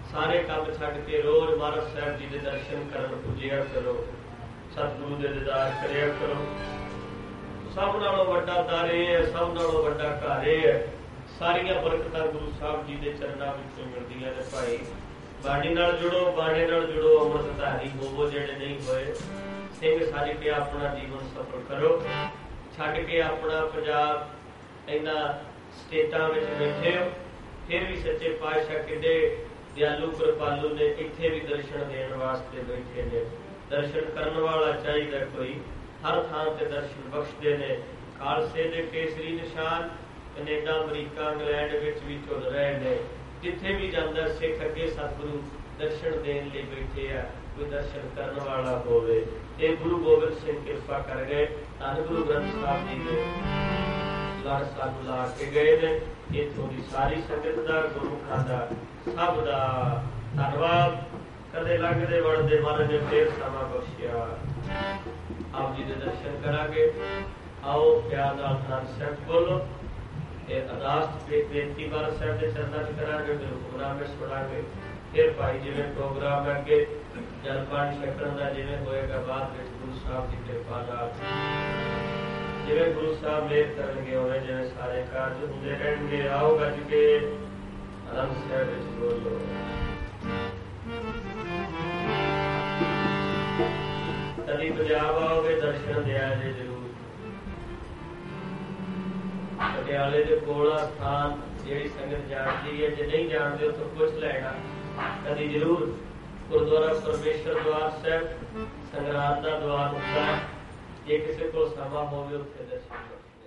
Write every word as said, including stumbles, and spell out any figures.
ਸਾਰੇ ਕੰਮ ਛੱਡ ਕੇ ਰੋਜ਼ ਮਹਾਰਾਜ ਸਾਹਿਬ ਜੀ ਦੇ ਦਰਸ਼ਨ ਕਰਨ ਪੁੱਜਿਆ ਕਰੋ, ਸਤਿਗੁਰੂ ਦੇ ਦੀਦਾਰ ਕਰਿਆ ਕਰੋ। ਸਭ ਨਾਲੋਂ ਵੱਡਾ ਦਰ ਇਹ ਹੈ, ਸਭ ਨਾਲੋਂ ਵੱਡਾ ਘਰ ਇਹ ਹੈ, ਸਾਰੀਆਂ ਬਰਕਤਾਂ ਗੁਰੂ ਸਾਹਿਬ ਜੀ ਦੇ ਚਰਨਾਂ ਵਿੱਚੋਂ ਮਿਲਦੀਆਂ ਨੇ। ਭਾਈ ਬਾਣੀ ਨਾਲ ਜੁੜੋ, ਬਾਣੇ ਨਾਲ ਜੁੜੋ, ਅੰਮ੍ਰਿਤਧਾਰੀ ਹੋਵੋ ਜਿਹੜੇ ਨਹੀਂ ਹੋਏ। ਸਿੰਘ ਸੱਜ ਕੇ ਆਪਣਾ ਜੀਵਨ ਸਫਲ ਕਰੋ। ਛੱਡ ਕੇ ਆਪਣਾ ਪੰਜਾਬ ਇਹਨਾਂ ਸਟੇਟਾਂ ਵਿੱਚ ਬੈਠੇ ਹੋ, ਫਿਰ ਵੀ ਸੱਚੇ ਪਾਤਸ਼ਾਹ ਕਿੱਡੇ ਦਿਆਲੂ ਕਿਰਪਾਲੂ ਨੇ, ਇੱਥੇ ਵੀ ਦਰਸ਼ਨ ਦੇਣ ਵਾਸਤੇ ਬੈਠੇ ਨੇ। ਦਰਸ਼ਨ ਕਰਨ ਵਾਲਾ ਚਾਹੀਦਾ ਕੋਈ, ਹਰ ਥਾਂ ਤੇ ਦਰਸ਼ਨ ਬਖਸ਼ਦੇ ਨੇ। ਖਾਲਸੇ ਦੇ ਕੇਸਰੀ ਨਿਸ਼ਾਨ ਕੈਨੇਡਾ, ਅਮਰੀਕਾ, ਇੰਗਲੈਂਡ ਵਿੱਚ ਵੀ ਝੁੱਲ ਰਹੇ ਨੇ। ਜਿੱਥੇ ਵੀ ਜਾਂਦਾ ਸਿੱਖ ਅੱਗੇ ਸਤਿਗੁਰੂ ਦਰਸ਼ਨ ਦੇਣ ਲਈ ਬੈਠੇ ਆ, ਕੋਈ ਦਰਸ਼ਨ ਕਰਨ ਵਾਲਾ ਹੋਵੇ। ਇਹ ਗੁਰੂ ਗੋਬਿੰਦ ਸਿੰਘ ਕਿਰਪਾ ਕਰ ਗਏ, ਧੰਨ ਗੁਰੂ ਗ੍ਰੰਥ ਸਾਹਿਬ ਜੀ ਦੇ ਲੜ ਸਾਨੂੰ ਲਾ ਕੇ ਗਏ ਨੇ। ਇੱਥੋਂ ਦੀ ਸਾਰੀ ਸੰਗਤ ਦਾ, ਗੁਰਮੁਖਾਂ ਦਾ, ਸਭ ਦਾ ਧੰਨਵਾਦ। ਕਦੇ ਲੰਘਦੇ ਵੜਦੇ ਮਹਾਰਾਜ ਨੇ ਫੇਰ ਸਮਾਂ ਬਖਸ਼ਿਆ। ਆਪ ਜੀ ਦੇ ਦਰਸ਼ਨ ਕਰਾਂਗੇ। ਆਓ ਪਿਆਰ ਨਾਲ ਆਨੰਦ ਸਾਹਿਬ ਬੋਲੋ। ਇਹ ਅਰਦਾਸ ਬੇਨਤੀ ਵਾਰ ਸਾਹਿਬ ਦੇ ਚਰਨਾਂ 'ਚ ਕਰਾਂਗੇ, ਫਿਰ ਹੁਕਮਨਾਮੇ ਸੁਣਾਂਗੇ। ਫਿਰ ਭਾਈ ਜਿਵੇਂ ਪ੍ਰੋਗਰਾਮ ਹੈ ਅੱਗੇ ਜਲ ਪਾਣੀ ਛਕਣ ਦਾ ਜਿਵੇਂ ਹੋਏਗਾ, ਬਾਅਦ ਵਿੱਚ ਗੁਰੂ ਸਾਹਿਬ ਦੀ ਕਿਰਪਾ ਨਾਲ ਜਿਵੇਂ ਗੁਰੂ ਸਾਹਿਬ ਮਿਹਰ ਕਰਨਗੇ ਉਵੇਂ ਜਿਵੇਂ ਸਾਰੇ ਕਾਰਜ ਹੁੰਦੇ ਰਹਿਣਗੇ। ਆਓ ਗੱਜ ਕੇ ਆਨੰਦ ਸਾਹਿਬ ਵਿੱਚ ਬੋਲੋ। ਕਦੀ ਪੰਜਾਬ ਆਓਗੇ ਦਰਸ਼ਨ ਦਿਆ ਜੇ ਜ਼ਰੂਰ। ਪਟਿਆਲੇ ਦੇ ਕੋਲ ਆ ਸਥਾਨ, ਜਿਹੜੀ ਸੰਗਤ ਜਾਣਦੀ ਹੈ, ਜੇ ਨਹੀਂ ਜਾਣਦੇ ਉੱਥੋਂ ਪੁੱਛ ਲੈਣਾ। ਕਦੀ ਜ਼ਰੂਰ ਗੁਰਦੁਆਰਾ ਪਰਮੇਸ਼ਰ ਦਵਾਰ ਸਾਹਿਬ ਸੰਗਰਾਂਦ ਦਾ ਦਵਾਰ ਹੁੰਦਾ ਹੈ, ਜੇ ਕਿਸੇ ਕੋਲ ਸਮਾਂ ਹੋਵੇ ਉੱਥੇ ਦਰਸ਼ਨ ਕਰੋ।